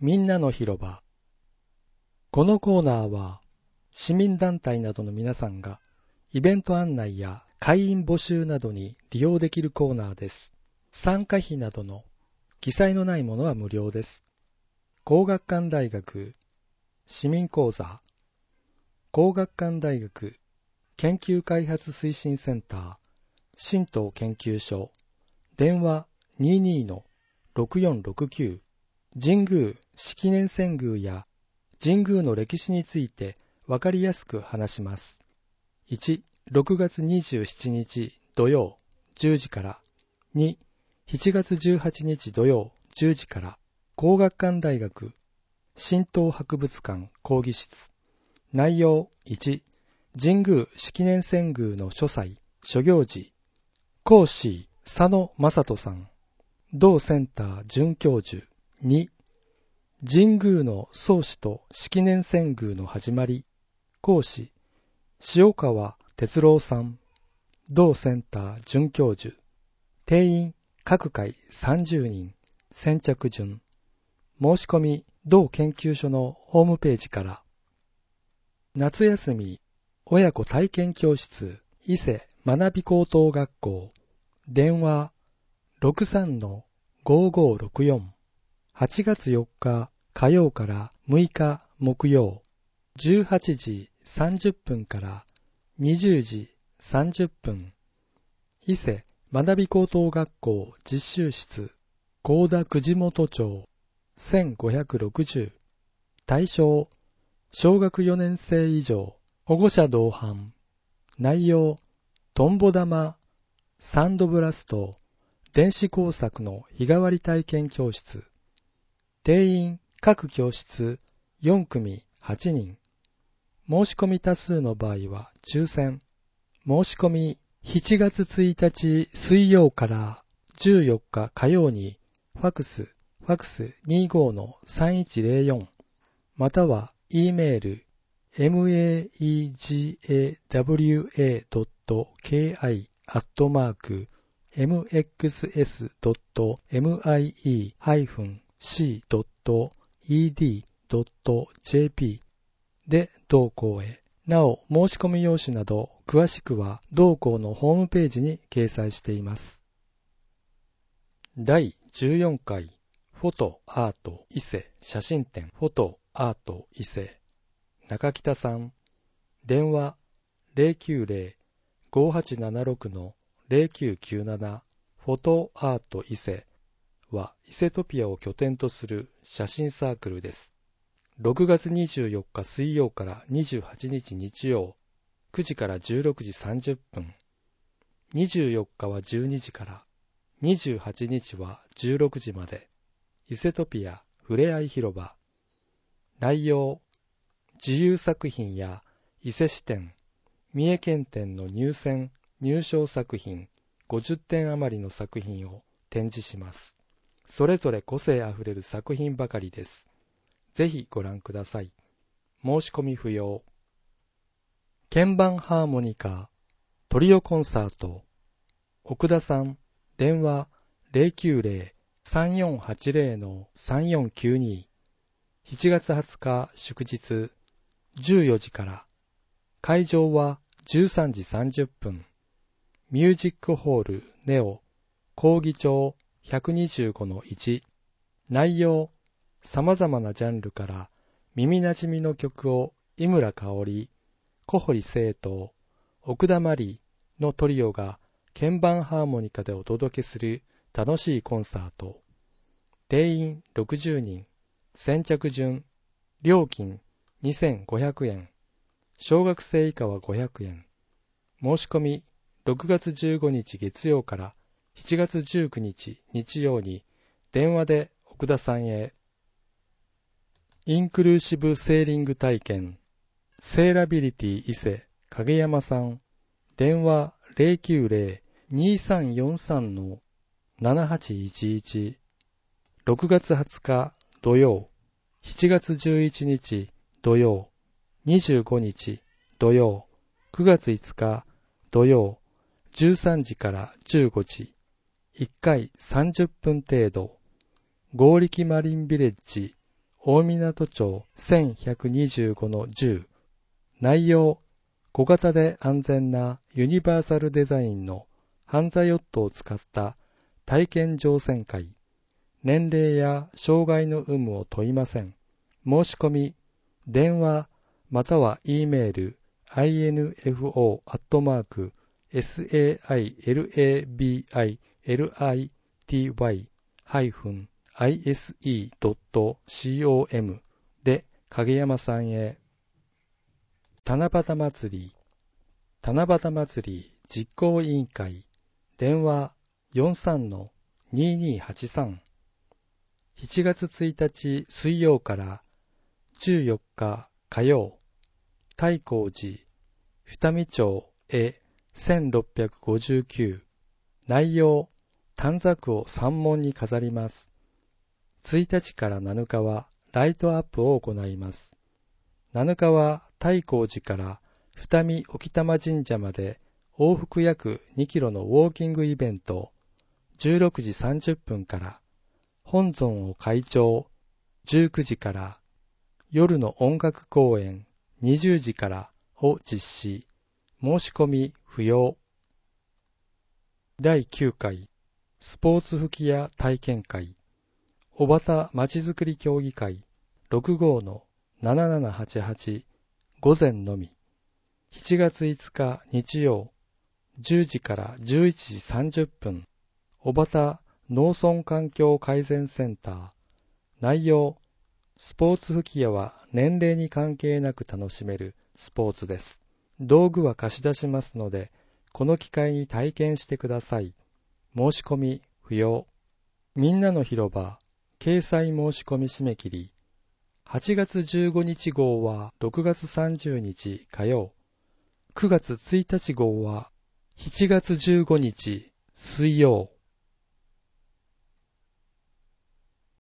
みんなの広場。このコーナーは市民団体などの皆さんがイベント案内や会員募集などに利用できるコーナーです。参加費などの記載のないものは無料です。皇學館大学市民講座、皇学館大学研究開発推進センター神道研究所、電話 22-6469、神宮式年遷宮や神宮の歴史についてわかりやすく話します。1、6月27日土曜10時から。2、7月18日土曜10時から。皇學館大学神道博物館講義室。内容1、神宮式年遷宮の諸祭、諸行事。講師佐野正人さん。同センター准教授。2、神宮の創始と式年遷宮の始まり。講師塩川哲郎さん。同センター准教授。定員各回30人。先着順。申し込み同研究所のホームページから。夏休み親子体験教室伊勢学び高等学校。電話 63-5564。8月4日火曜から6日木曜。18時30分から20時30分。伊勢学び高等学校実習室。高田藤本町。1560。対象小学4年生以上。保護者同伴。内容トンボ玉、サンドブラスト、電子工作の日替わり体験教室。定員各教室4組8人。申し込み多数の場合は抽選。申し込み7月1日水曜から14日火曜にファクス 25-3104 または E メール meaga.mxe.mie-c.ed.jp で同校へ。なお、申し込み用紙など詳しくは同校のホームページに掲載しています。第14回フォトアート伊勢写真展フォトアート伊勢中北さん。電話 090-5876-0997 フォトアート伊勢は伊勢トピアを拠点とする写真サークルです。6月24日水曜から28日日曜9時から16時30分。24日は12時から28日は16時まで。伊勢トピアふれあい広場。内容自由作品や伊勢支店、三重県展の入選・入賞作品50点余りの作品を展示します。それぞれ個性あふれる作品ばかりです。ぜひご覧ください。申し込み不要。鍵盤ハーモニカ、トリオコンサート。奥田さん、電話 090-3480-3492。7月20日祝日14時から。会場は13時30分。ミュージックホールネオ講義町 125-1。内容様々なジャンルから耳なじみの曲を井村香織、小堀聖斗、奥田真理のトリオが鍵盤ハーモニカでお届けする楽しいコンサート。定員60人。先着順。料金2500円。小学生以下は500円。申し込み6月15日月曜から7月19日日曜に電話で奥田さんへ。インクルーシブセーリング体験セーラビリティ伊勢影山さん。電話 090-2343-7811。6月20日土曜、7月11日土曜、25日土曜、9月5日土曜、13時から15時、1回30分程度。合力マリンビレッジ大湊町 1125-10。内容、小型で安全なユニバーサルデザインのハンザヨットを使った体験乗船会。年齢や障害の有無を問いません。申し込み、電話または E メール info@salability-ise.com で影山さんへ。七夕祭り実行委員会電話 43-2283。 7月1日水曜から14日火曜、太閤寺二見町へ1659。内容、短冊を山門に飾ります。1日から7日はライトアップを行います。7日は太閤寺から二見沖玉神社まで往復約2キロのウォーキングイベント、16時30分から、本尊を開帳、19時から、夜の音楽公演、20時からを実施。申し込み不要。第9回スポーツ吹き矢体験会、小畑まちづくり協議会 65-7788 午前のみ。7月5日日曜、10時から11時30分、小畑農村環境改善センター。内容、スポーツ吹き矢は年齢に関係なく楽しめるスポーツです。道具は貸し出しますので、この機会に体験してください。申し込み不要。みんなの広場掲載申し込み締め切り。8月15日号は6月30日火曜。9月1日号は7月15日水曜。